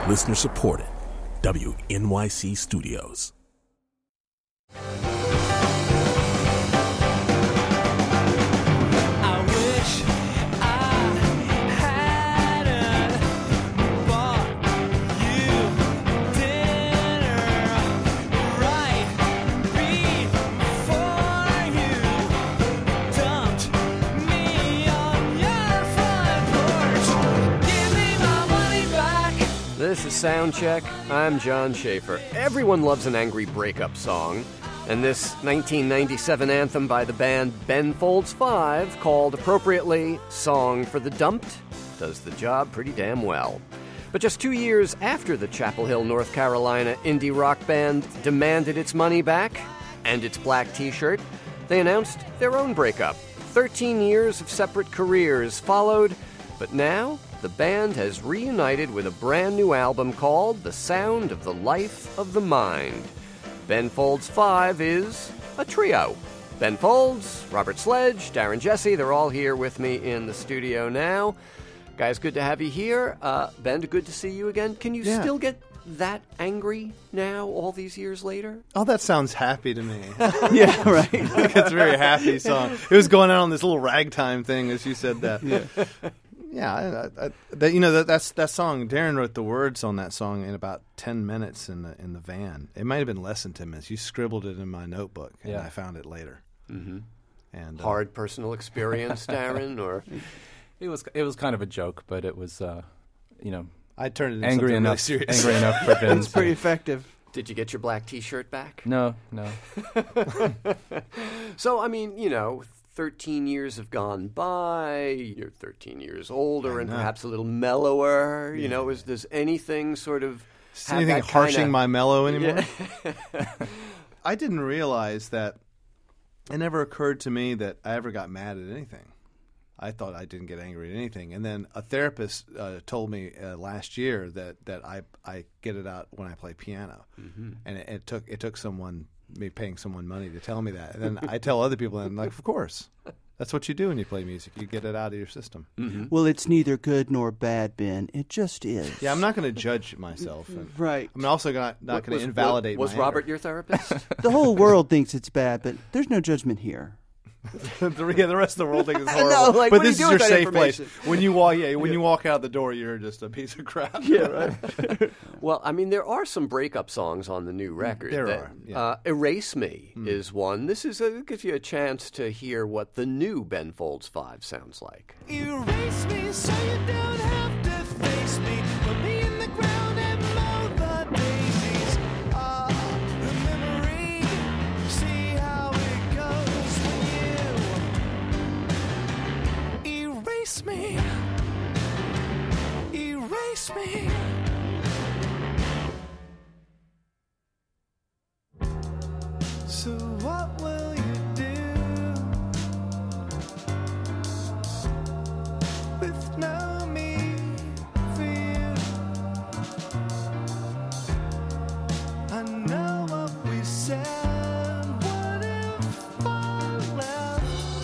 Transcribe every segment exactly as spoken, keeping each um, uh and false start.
Listener supported. W N Y C Studios. This is Soundcheck. I'm John Schaefer. Everyone loves an angry breakup song, and this nineteen ninety-seven anthem by the band Ben Folds Five, called appropriately Song for the Dumped, does the job pretty damn well. But just two years after the Chapel Hill, North Carolina indie rock band demanded its money back and its black t-shirt, they announced their own breakup. Thirteen years of separate careers followed, but now the band has reunited with a brand new album called The Sound of the Life of the Mind. Ben Folds Five is a trio. Ben Folds, Robert Sledge, Darren Jesse, they're all here with me in the studio now. Guys, good to have you here. Uh, Ben, good to see you again. Can you yeah. still get that angry now, all these years later? Oh, that sounds happy to me. Yeah, right. It's a very happy song. It was going on this little ragtime thing as you said that. Yeah. Yeah, I, I, that, you know that that's that song. Darren wrote the words on that song in about ten minutes in the in the van. It might have been less than ten minutes. You scribbled it in my notebook, and yeah. I found it later. Mm-hmm. And uh, hard personal experience, Darren, or it was it was kind of a joke, but it was uh, you know I turned it into angry something enough, really serious. angry enough for Ben. It's pretty effective. Did you get your black T-shirt back? No, no. So I mean, you know. thirteen years have gone by, you're thirteen years older and perhaps a little mellower. Yeah. You know, is, does anything sort of Is anything harshing kinda... my mellow anymore? Yeah. I didn't realize that it never occurred to me that I ever got mad at anything. I thought I didn't get angry at anything. And then a therapist uh, told me uh, last year that, that I I get it out when I play piano. Mm-hmm. And it, it took it took someone... me paying someone money to tell me that. And then I tell other people, and I'm like, of course. That's what you do when you play music. You get it out of your system. Mm-hmm. Well, it's neither good nor bad, Ben. It just is. Yeah, I'm not going to judge myself. And right. I'm also gonna, not going to invalidate was, was my Robert anger. your therapist? The whole world thinks it's bad, but there's no judgment here. the, yeah, the rest of the world thinks it's horrible. No, like, but what do this you is do your with that safe place. information? When you walk, yeah, when yeah. you walk out the door, you're just a piece of crap. Yeah, right. Well, I mean, there are some breakup songs on the new record. There that, are. Yeah. Uh, Erase Me mm. is one. This is a, gives you a chance to hear what the new Ben Folds Five sounds like. Erase me so you don't have to face me. Put me in the ground and mow the daisies. Ah, the memory. See how it goes when you erase me. Erase me. So what will you do with no me for you? I know what we said. What if I left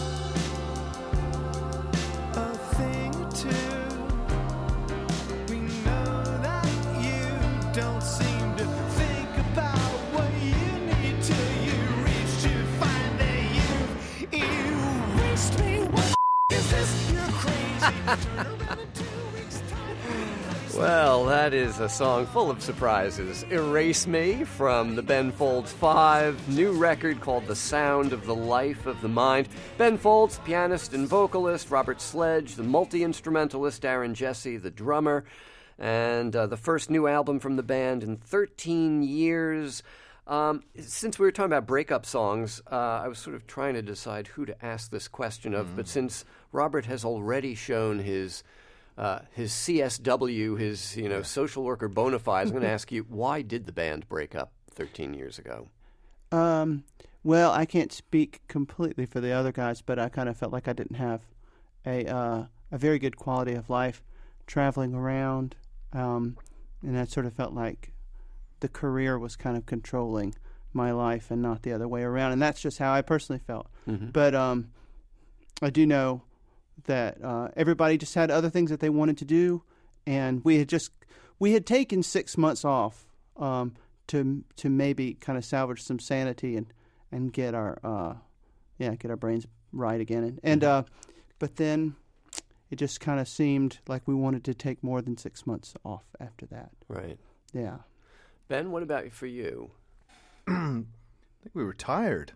a thing or two? We know that you don't seem to think about what you need till you reach to find that you've erased me. What is this? You're crazy. Turn around in two weeks' time. Well, that is a song full of surprises. Erase Me from the Ben Folds Five, new record called The Sound of the Life of the Mind. Ben Folds, pianist and vocalist, Robert Sledge, the multi-instrumentalist, Darren Jesse, the drummer, and uh, the first new album from the band in thirteen years. Um, since we were talking about breakup songs, uh, I was sort of trying to decide who to ask this question of, mm. but since Robert has already shown his uh, his C S W, his you know social worker bona fides, I'm going to ask you, why did the band break up thirteen years ago? Um, well, I can't speak completely for the other guys, but I kind of felt like I didn't have a uh, a very good quality of life traveling around, um, and I sort of felt like the career was kind of controlling my life and not the other way around, and that's just how I personally felt. Mm-hmm. But um, I do know that uh, everybody just had other things that they wanted to do, and we had just we had taken six months off um, to to maybe kind of salvage some sanity and, and get our uh, yeah get our brains right again. And, and uh, but then it just kind of seemed like we wanted to take more than six months off after that. Right. Yeah. Ben, what about for you? I think we were tired.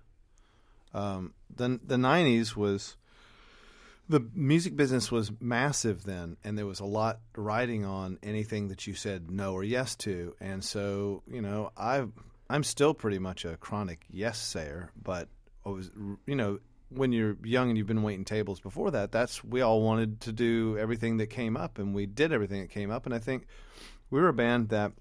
Um, the the nineties was the music business was massive then, and there was a lot riding on anything that you said no or yes to. And so, you know, I I'm still pretty much a chronic yes sayer, but I was, you know, when you're young and you've been waiting tables before that, that's we all wanted to do everything that came up, and we did everything that came up. And I think we were a band that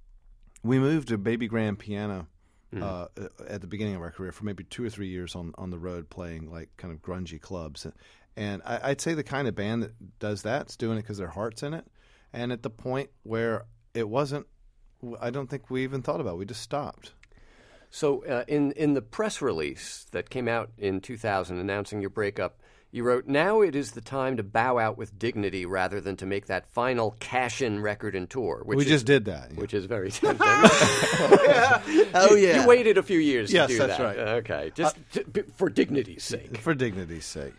we moved to baby grand piano. Mm. Uh, at the beginning of our career for maybe two or three years on, on the road playing like kind of grungy clubs. And I, I'd say the kind of band that does that is doing it because their heart's in it. And at the point where it wasn't, I don't think we even thought about it. We just stopped. So uh, in, in the press release that came out in two thousand announcing your breakup, you wrote, "Now it is the time to bow out with dignity rather than to make that final cash-in record and tour." Which we is, just did that. Yeah. Which is very tempting. yeah. Oh, you, yeah. You waited a few years yes, to do that's that. right. Okay. Just uh, to, for dignity's sake. For dignity's sake.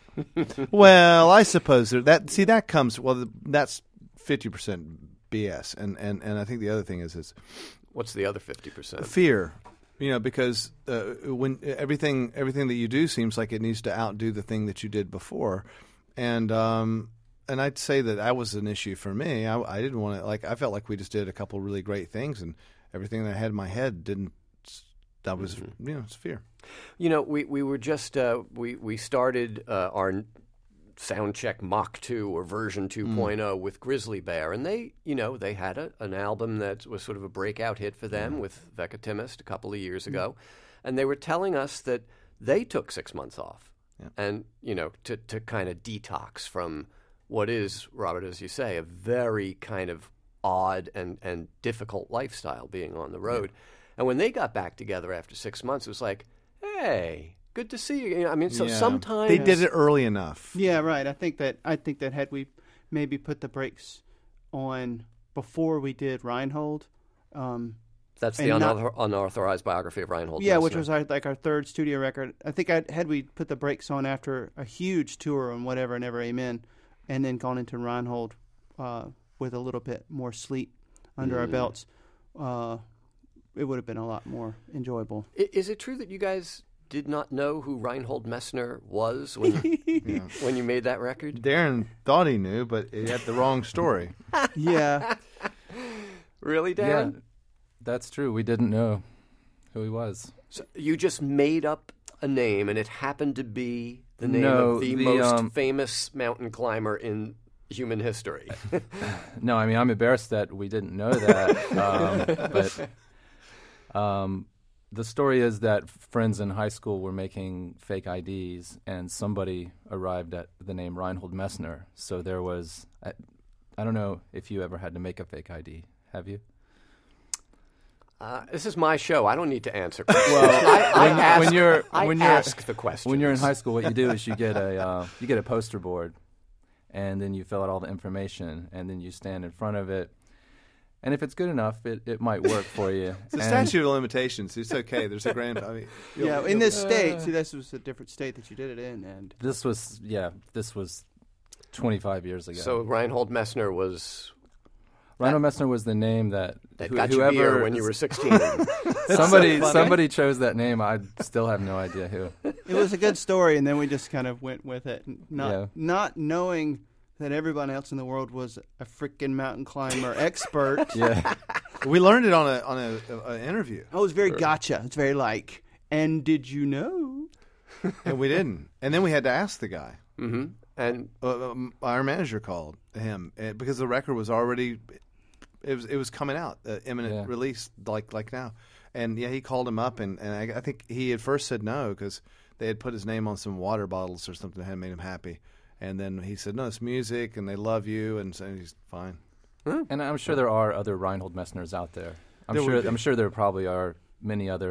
Well, I suppose there, that, see, that comes, well, that's fifty percent B S. And, and, and I think the other thing is, is what's the other fifty percent? Fear. You know, because uh, when everything everything that you do seems like it needs to outdo the thing that you did before, and um, and I'd say that that was an issue for me. I, I didn't want to like. I felt like we just did a couple really great things, and everything that I had in my head didn't. That was mm-hmm. you know, it's fear. You know, we we were just uh, we we started uh, our Soundcheck Mach two or version two point oh mm. with Grizzly Bear, and they, you know, they had a, an album that was sort of a breakout hit for them mm. with Vecca Timist a couple of years ago, mm. and they were telling us that they took six months off, yeah. and you know, to to kind of detox from what is, Robert, as you say, a very kind of odd and and difficult lifestyle being on the road, yeah. and when they got back together after six months, it was like, hey. Good to see you. I mean, so yeah. sometimes they did it early enough. Yeah, right. I think that I think that had we maybe put the brakes on before we did Reinhold. Um, That's the unauthor- not, unauthorized biography of Reinhold. Yeah, Messner. Which was our, like our third studio record. I think I, had we put the brakes on after a huge tour on Whatever, Never, Amen, and then gone into Reinhold uh, with a little bit more sleep under mm. our belts, uh, it would have been a lot more enjoyable. Is it true that you guys did not know who Reinhold Messner was when you, yeah. when you made that record? Darren thought he knew, but he had the wrong story. yeah. Really, Darren? Yeah, that's true. We didn't know who he was. So you just made up a name, and it happened to be the name no, of the, the most um, famous mountain climber in human history. No, I mean, I'm embarrassed that we didn't know that. um, but um, the story is that friends in high school were making fake I Ds, and somebody arrived at the name Reinhold Messner. So there was, I, I don't know if you ever had to make a fake I D. Have you? Uh, this is my show. I don't need to answer questions. Well, I, I when, ask, when you're I when you're ask the questions. When you're in high school, what you do is you get a uh, you get a poster board, and then you fill out all the information, and then you stand in front of it. And if it's good enough, it, it might work for you. It's a and statute of limitations. It's okay. There's a grand. I mean, yeah, in this state. See, this was a different state that you did it in, and this was yeah, this was twenty-five years ago. So Reinhold Messner was. Reinhold Messner was the name that, that who, got whoever you beer when you were sixteen. somebody so somebody chose that name. I still have no idea who. It was a good story, and then we just kind of went with it, not yeah. not knowing that everyone else in the world was a freaking mountain climber expert. Yeah, we learned it on a on a, a, a interview. Oh, it was very gotcha. It's very like, and did you know? And we didn't, and then we had to ask the guy. Mm-hmm. And uh, um, our manager called him uh, because the record was already. It was it was coming out, uh, imminent yeah. release, like like now, and yeah, he called him up, and, and I, I think he at first said no because they had put his name on some water bottles or something that had made him happy, and then he said no, it's music, and they love you, and so he's fine. And I'm sure there are other Reinhold Messners out there. I'm There would sure be. I'm sure there probably are many other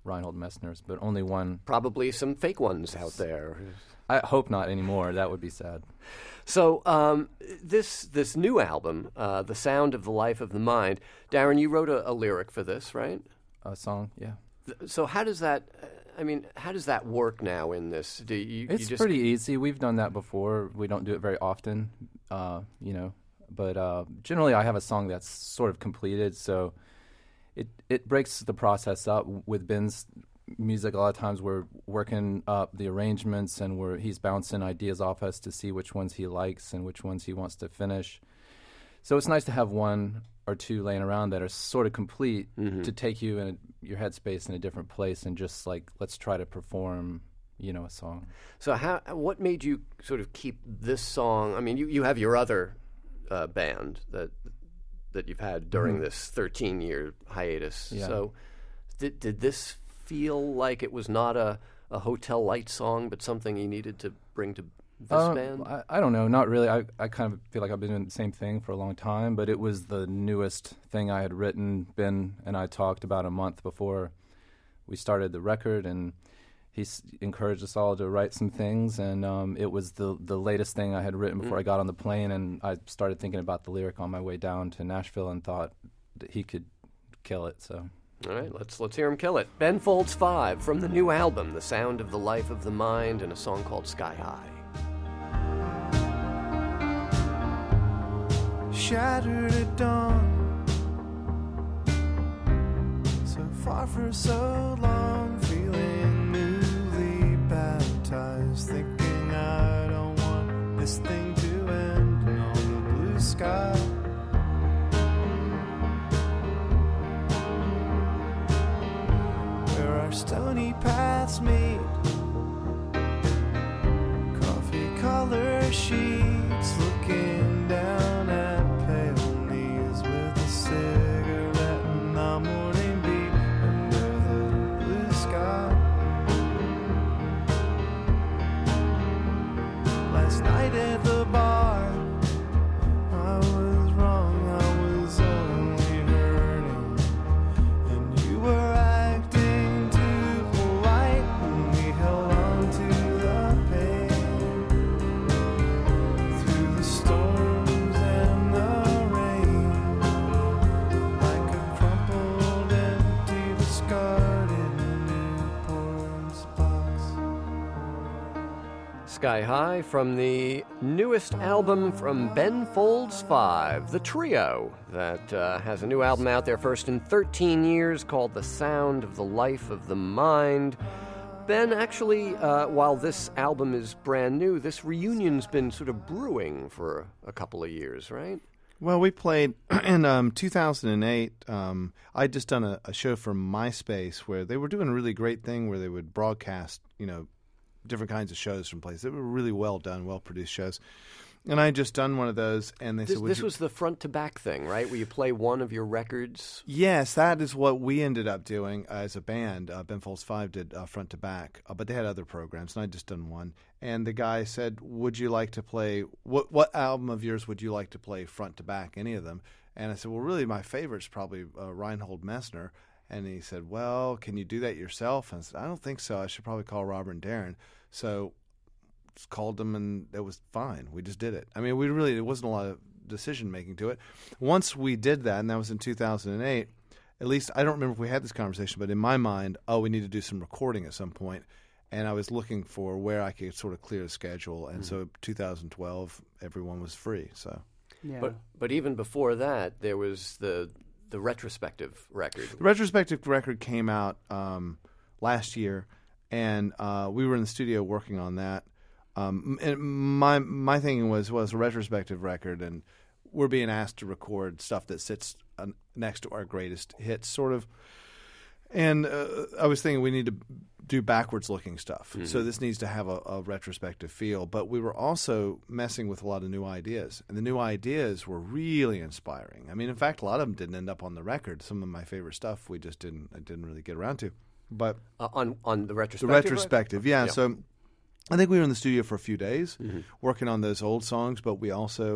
Reinhold Messner's, but only one. Probably some fake ones out there. I hope not anymore. That would be sad. So um, this this new album, uh, The Sound of the Life of the Mind, Darren, you wrote a, a lyric for this, right? A song, yeah. Th- So how does that? I mean, how does that work now in this? Do you? It's you just, pretty easy. We've done that before. We don't do it very often, uh, you know. But uh, generally, I have a song that's sort of completed, so it it breaks the process up. With Ben's music, a lot of times we're working up the arrangements, and we're he's bouncing ideas off us to see which ones he likes and which ones he wants to finish. So it's nice to have one or two laying around that are sort of complete Mm-hmm. to take you in a, your headspace in a different place, and just like, let's try to perform, you know, a song. So how? What made you sort of keep this song? I mean, you, you have your other uh, band that that you've had during Mhm. this thirteen year hiatus. Yeah. So did did this feel like it was not a, a Hotel Light song, but something you needed to bring to this Uh, band? I, I don't know, not really. I, I kind of feel like I've been doing the same thing for a long time, but it was the newest thing I had written. Ben and I talked about a month before we started the record, and he s- encouraged us all to write some things, and um, it was the the latest thing I had written before I got on the plane, and I started thinking about the lyric on my way down to Nashville and thought that he could kill it, so... All right, let's let's hear him kill it. Ben Folds Five from the new album, The Sound of the Life of the Mind, and a song called Sky High. Shattered at dawn, so far for so long, feeling newly baptized, thinking I don't want this thing to end, and all the blue sky. Where our stony paths meet, coffee color sheets, looking down at pale knees with a cigarette and the morning beat under the blue sky. Last night at the bar, I was wrong, I was only hurting, and you were acting too polite, and we held on to the pain through the storms and the rain, like a crumpled, empty, discarded Newport's box. Sky High from the newest album from Ben Folds Five, the trio that uh, has a new album out there, first in thirteen years, called The Sound of the Life of the Mind. Ben, actually, uh, while this album is brand new, this reunion's been sort of brewing for a couple of years, right? Well, we played in um, two thousand eight. Um, I'd just done a, a show for MySpace where they were doing a really great thing where they would broadcast, you know, different kinds of shows from places. They were really well done, well-produced shows. And I had just done one of those, and they This, said, Would this you... was the front-to-back thing, right, where you play one of your records? Yes, that is what we ended up doing as a band. Uh, Ben Folds Five did uh, front to back, uh, but they had other programs, and I'd just done one. And the guy said, "Would you like to play? What what album of yours would you like to play front to back? Any of them?" And I said, "Well, really, my favorite's probably uh, Reinhold Messner." And he said, "Well, can you do that yourself?" And I said, "I don't think so. I should probably call Robert and Darren." So just called them, and it was fine. We just did it. I mean, we really it wasn't a lot of decision making to it. Once we did that, and that was in two thousand eight. At least I don't remember if we had this conversation, but in my mind, oh, we need to do some recording at some point. And I was looking for where I could sort of clear the schedule. And mm-hmm. so two thousand twelve, everyone was free. So, Yeah. But but even before that, there was the the retrospective record. The retrospective record came out um, last year, and uh, we were in the studio working on that. Um, and my my thinking was was a retrospective record, and we're being asked to record stuff that sits uh, next to our greatest hits, sort of. And uh, I was thinking we need to do backwards-looking stuff. Mm-hmm. So this needs to have a, a retrospective feel. But we were also messing with a lot of new ideas. And the new ideas were really inspiring. I mean, in fact, a lot of them didn't end up on the record. Some of my favorite stuff we just didn't I didn't really get around to. But uh, on on the retrospective? The retrospective, yeah. yeah. So I think we were in the studio for a few days mm-hmm. working on those old songs, but we also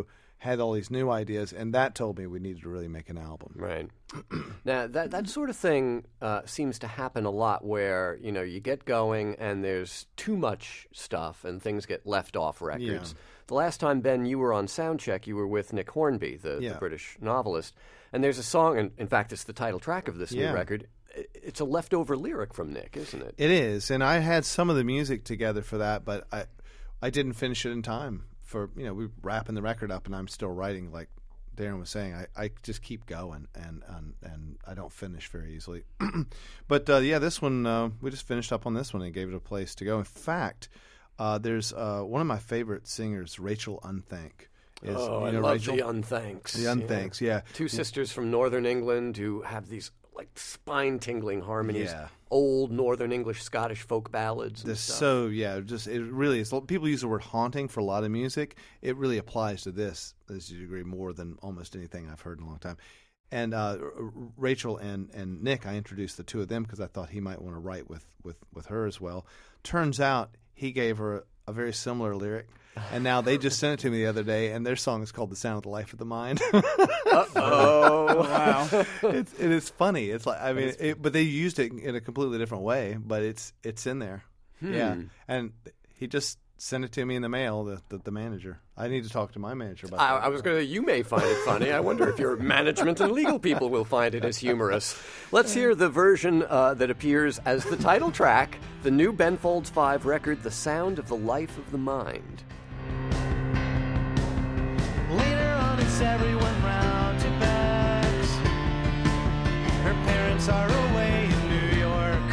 had all these new ideas, and that told me we needed to really make an album. Right. Now, that that sort of thing uh, seems to happen a lot where, you know, you get going and there's too much stuff and things get left off records. Yeah. The last time, Ben, you were on Soundcheck, you were with Nick Hornby, the, Yeah. the British novelist, and there's a song, and in fact, it's the title track of this Yeah. new record. I- It's a leftover lyric from Nick, isn't it? It is, and I had some of the music together for that, but I I didn't finish it in time. For you know, we were wrapping the record up, and I'm still writing. Like Darren was saying, I, I just keep going, and and, and I don't finish very easily. But uh, yeah, this one uh, we just finished up on this one and gave it a place to go. In fact, uh, there's uh, one of my favorite singers, Rachel Unthank. Is, oh, you know, I love Rachel? the Unthanks. The Unthanks, yeah. Two sisters from Northern England who have these like spine-tingling harmonies, Yeah. old Northern English, Scottish folk ballads and This stuff. so yeah, just it really is. People use the word haunting for a lot of music. It really applies to this, as you agree, more than almost anything I've heard in a long time. And uh, R- Rachel and, and Nick, I introduced the two of them because I thought he might want to write with, with, with her as well. Turns out he gave her a, a very similar lyric, and now they just sent it to me the other day, and their song is called "The Sound of the Life of the Mind." Oh, Wow. it's it is funny. It's like I mean, it, but they used it in a completely different way. But it's it's in there, yeah. And he just sent it to me in the mail. The the, the manager. I need to talk to my manager about I, that. I was going to. You may find it funny. I wonder if your management and legal people will find it as humorous. Let's hear the version uh, that appears as the title track, the new Ben Folds Five record, "The Sound of the Life of the Mind." Later on, it's everyone round to Bex. Her parents are away in New York.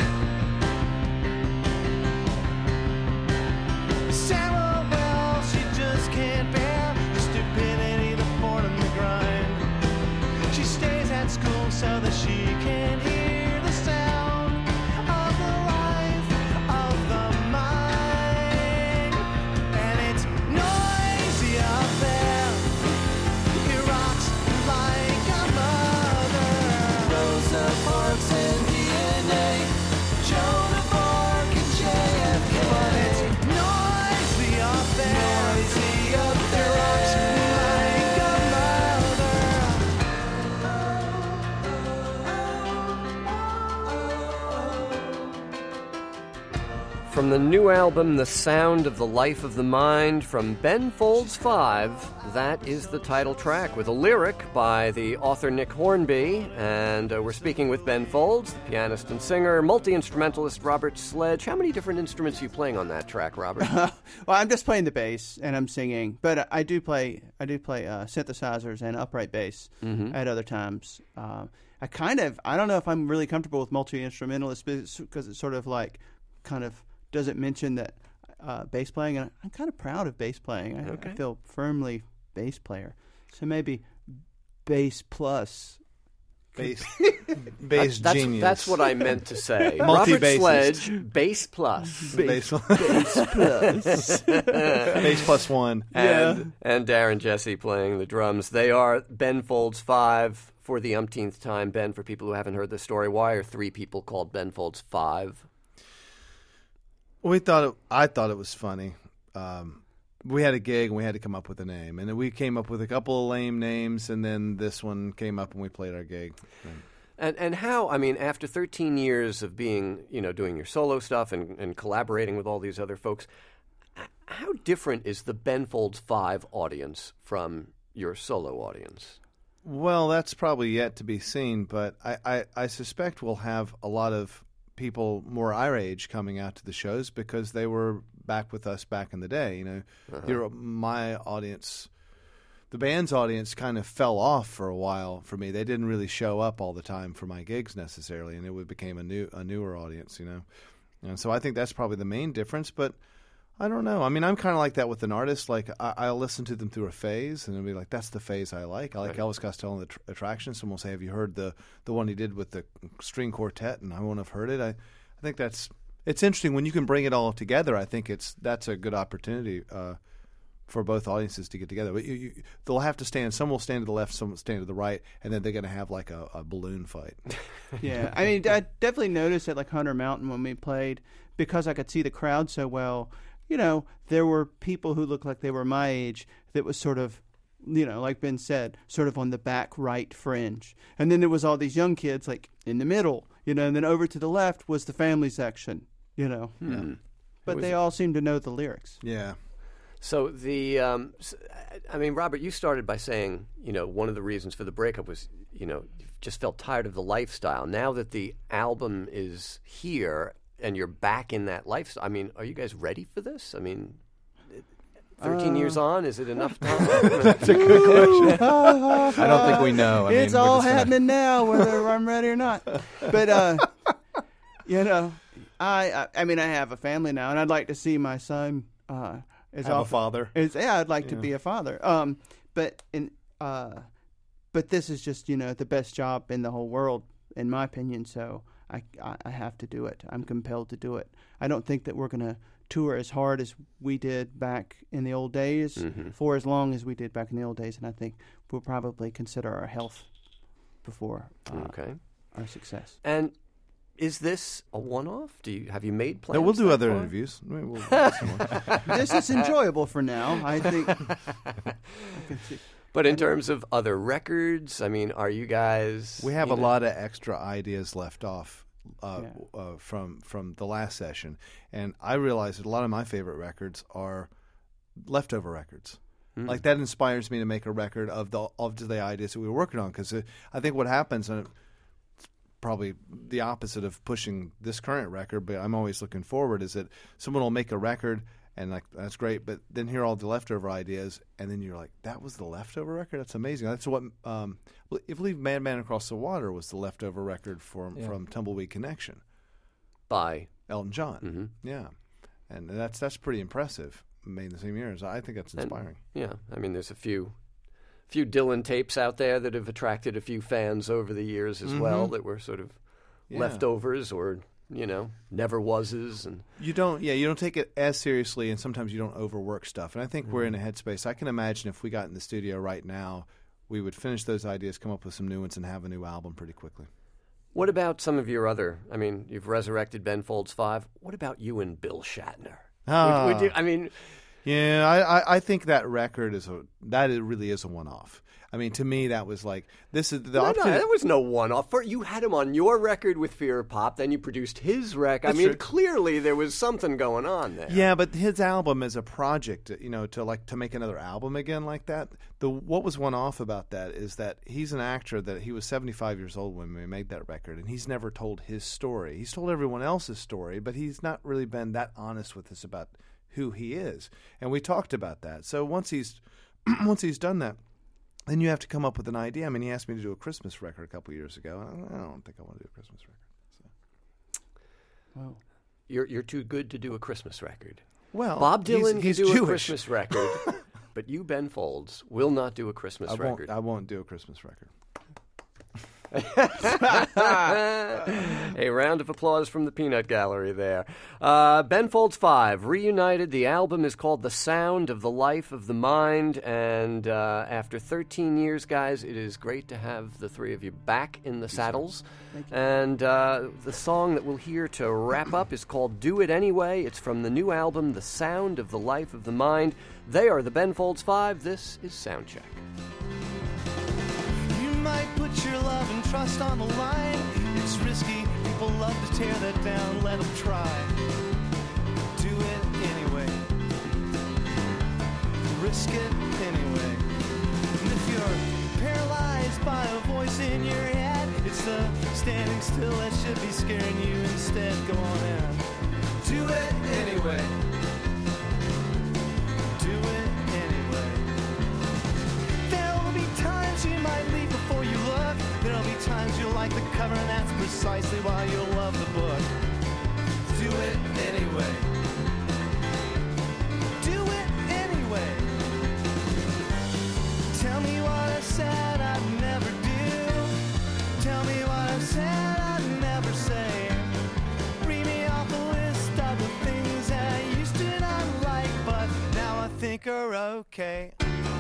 Sarah, well, she just can't bear the stupidity, the boredom, the grind. She stays at school so that she can hear the sound of the life of the mind. And it's noisy out there. It rocks like a mother. Rosa Parks and D N A, Joan of Arc and J F K. But it's noisy up there. Noisy up there. It rocks like a From the new album, The Sound of the Life of the Mind, from Ben Folds Five, that is the title track, with a lyric by the author Nick Hornby. And uh, we're speaking with Ben Folds, the pianist and singer, multi-instrumentalist Robert Sledge. How many different instruments are you playing on that track, Robert? Well, I'm just playing the bass and I'm singing, but I do play I do play uh, synthesizers and upright bass at other times. Uh, I kind of I don't know if I'm really comfortable with multi instrumentalist because it's sort of like kind of doesn't mention that uh, bass playing, and I'm kind of proud of bass playing. I, Okay. I feel firmly bass player, so maybe bass plus. Bass, bass that's, genius. that's what I meant to say. Robert Multi-bassist. Sledge, bass plus. Bass, Bass plus. bass plus one. And, and Darren Jesse playing the drums. They are Ben Folds Five for the umpteenth time. Ben, for people who haven't heard this story, why are three people called Ben Folds Five? We thought it, I thought it was funny. Um, we had a gig and we had to come up with a name, and then we came up with a couple of lame names, and then this one came up and we played our gig. And and how, I mean, after thirteen years of being, you know, doing your solo stuff and, and collaborating with all these other folks, h- how different is the Ben Folds Five audience from your solo audience? Well, that's probably yet to be seen, but I, I, I suspect we'll have a lot of people more our age coming out to the shows because they were back with us back in the day. You know, Uh-huh. Your, my audience, the band's audience, kind of fell off for a while for me. They didn't really show up all the time for my gigs necessarily, and it became a new a newer audience. You know, and so I think that's probably the main difference. But I don't know. I mean, I'm kind of like that with an artist. Like, I, I'll listen to them through a phase, and I'll be like, that's the phase I like. I like Right. Elvis Costello and the tr- Attraction. Someone will say, have you heard the, the one he did with the string quartet? And I won't have heard it. I, I think that's it's interesting. When you can bring it all together, I think it's that's a good opportunity uh, for both audiences to get together. But you, you, they'll have to stand. Some will stand to the left, some will stand to the right, and then they're going to have like a, a balloon fight. Yeah, I mean, I definitely noticed at like Hunter Mountain when we played, because I could see the crowd so well. You know, there were people who looked like they were my age that was sort of you know, like Ben said, sort of on the back right fringe. And then there was all these young kids like in the middle, you know, and then over to the left was the family section, you know. Hmm. But Was they it- all seem to know the lyrics. Yeah. So the, um, s- I mean, Robert, you started by saying, you know, one of the reasons for the breakup was, you know, you just felt tired of the lifestyle. Now that the album is here and you're back in that lifestyle, I mean, are you guys ready for this? I mean, thirteen years on, is it enough time? That's a good question. I don't think we know. I It's mean, we're all just gonna- happening now, whether I'm ready or not. But uh, you know, I, I I mean, I have a family now, and I'd like to see my son uh, as Have a often- father. As, yeah, I'd like to Yeah. be a father. Um, but in uh, but this is just you know the best job in the whole world, in my opinion. So I I, I have to do it. I'm compelled to do it. I don't think that we're gonna tour as hard as we did back in the old days Mhm. for as long as we did back in the old days, and I think we'll probably consider our health before uh, Okay. our success. And is this a one-off? Do you have you made plans? No, we'll do that other far? interviews. We- We'll do some more. This is enjoyable for now. I think. I can see. But in terms of other records, I mean, are you guys? We have you a know- lot of extra ideas left off uh, Yeah. uh, from from the last session, and I realized that a lot of my favorite records are leftover records. Hmm. Like that inspires me to make a record of the of the ideas that we were working on, because I think what happens, and it's probably the opposite of pushing this current record, but I'm always looking forward, is that someone will make a record. And like that's great, but then hear all the leftover ideas, and then you're like, "That was the leftover record. That's amazing." That's what um, I believe. "Madman Across the Water" was the leftover record from Yeah. from Tumbleweed Connection, by. Elton John. Mhm. Yeah, and that's that's pretty impressive. Made in the same years. I think that's And- inspiring. Yeah, I mean, there's a few, few Dylan tapes out there that have attracted a few fans over the years as well. Mhm. That were sort of Yeah. leftovers or you know never wases and. You don't, yeah, you don't take it as seriously, and sometimes you don't overwork stuff. And I think we're in a Mm-hmm. headspace. I can imagine if we got in the studio right now, we would finish those ideas, come up with some new ones, and have a new album pretty quickly. What about some of your other? I mean, you've resurrected Ben Folds Five. What about you and Bill Shatner? Ah. Would, would you, I mean, Yeah, I, I, I think that record is a that it really is a one off. I mean, to me, that was like this is the no, no, opportunity. there was no one-off. For you had him on your record with Fear of Pop, then you produced his record. I That's mean, true. clearly there was something going on there. Yeah, but his album as a project, you know, to like to make another album again like that. The what was one off about that is that he's an actor that he was seventy-five years old when we made that record, and he's never told his story. He's told everyone else's story, but he's not really been that honest with us about who he is. And we talked about that. So once he's once he's done that, then you have to come up with an idea. I mean, he asked me to do a Christmas record a couple years ago. I don't think I want to do a Christmas record. So. Wow. You're you're too good to do a Christmas record. Well, Bob he's- Dylan he's can do Jewish. a Christmas record, but you, Ben Folds, will not do a Christmas I record. won't. I won't do a Christmas record. A round of applause from the Peanut Gallery there. Uh, Ben Folds five, reunited. The album is called The Sound of the Life of the Mind. And uh, after thirteen years, guys, it is great to have the three of you back in the saddles. And uh, the song that we'll hear to wrap up is called Do It Anyway. It's from the new album, The Sound of the Life of the Mind. They are the Ben Folds five. This is Soundcheck. You might put your love and trust on the line. It's risky. People love to tear that down. Let them try. Do it anyway. Risk it anyway. And if you're paralyzed by a voice in your head, it's the standing still that should be scaring you instead. Go on and do it anyway. Do it anyway. There'll be times you might leave before you look. There'll be times you'll like the cover, and that's precisely why you'll love the book. Do it anyway. Do it anyway. Tell me what I said I'd never do. Tell me what I said I'd never say. Read me off a list of the things I used to not like, but now I think are okay.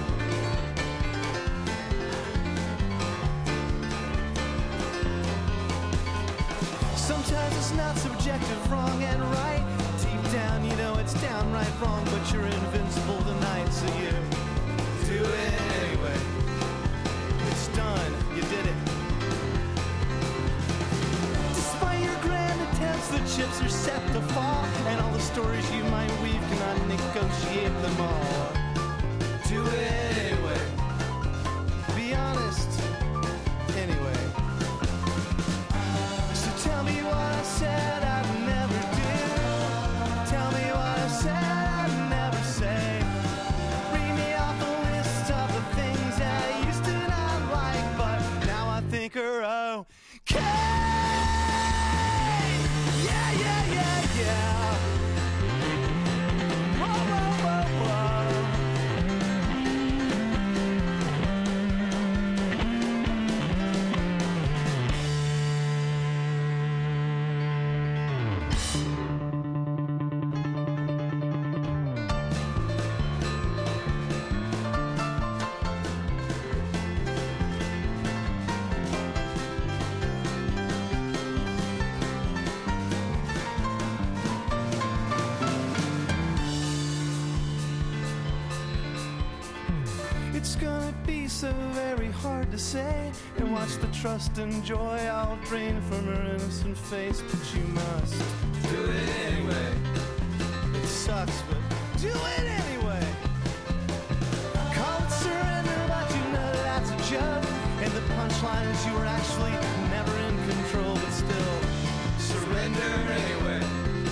Sometimes it's not subjective, wrong and right. Deep down, you know it's downright wrong, but you're invincible tonight, so you do it anyway. are set to fall, and all the stories you might weave cannot negotiate them all. Do it anyway. Be honest anyway. So tell me what I said I'd never do. Tell me what I said I'd never say. Read me off a list of the things that I used to not like, but now I think are okay. Yeah, yeah, yeah, yeah. Whoa, whoa, whoa, whoa. It's gonna be so very hard to say, and watch the trust and joy all drain from her innocent face, but you must do it anyway. It sucks, but do it anyway. Call it surrender, but you know that's a joke, and the punchline is you were actually never in control, but still surrender anyway.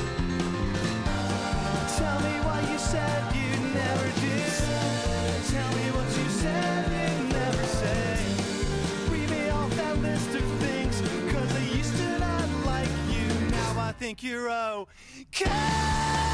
Tell me what you said you'd never do. Tell me what you said you'd never say. Read me off that list of things, 'cause I used to not like you. Now I think you're okay.